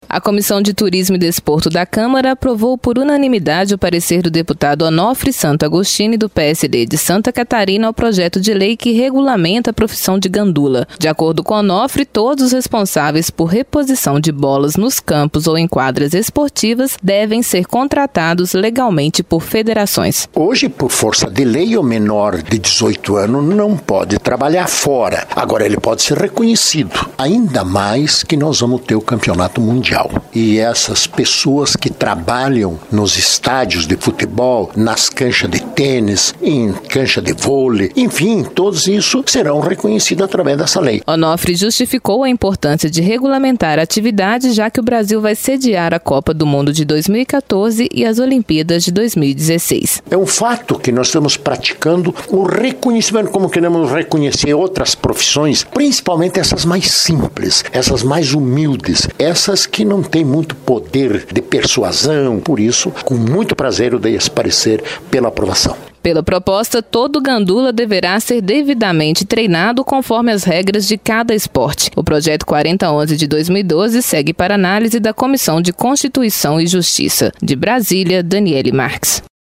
A Comissão de Turismo e Desporto da Câmara aprovou por unanimidade o parecer do deputado Onofre Santo Agostini, do PSD de Santa Catarina, ao projeto de lei que regulamenta a profissão de gandula. De acordo com Onofre, todos os responsáveis por reposição de bolas nos campos ou em quadras esportivas devem ser contratados legalmente por federações. Hoje, por força de lei, o menor de 18 anos não pode trabalhar fora. Agora, ele pode ser reconhecido. Ainda mais que nós vamos ter o campeonato mundial. E essas pessoas que trabalham nos estádios de futebol, nas canchas de tênis, em cancha de vôlei, enfim, todos isso serão reconhecidos através dessa lei. Onofre justificou a importância de regulamentar a atividade, já que o Brasil vai sediar a Copa do Mundo de 2014 e as Olimpíadas de 2016. É um fato que nós estamos praticando o reconhecimento, como queremos reconhecer outras profissões, principalmente essas mais simples, essas mais humildes, essas que não têm muito poder de persuasão. Por isso, com muito prazer, eu dei esse parecer pela aprovação. Pela proposta, todo gandula deverá ser devidamente treinado conforme as regras de cada esporte. O projeto 4011 de 2012 segue para análise da Comissão de Constituição e Justiça. De Brasília, Daniele Marques.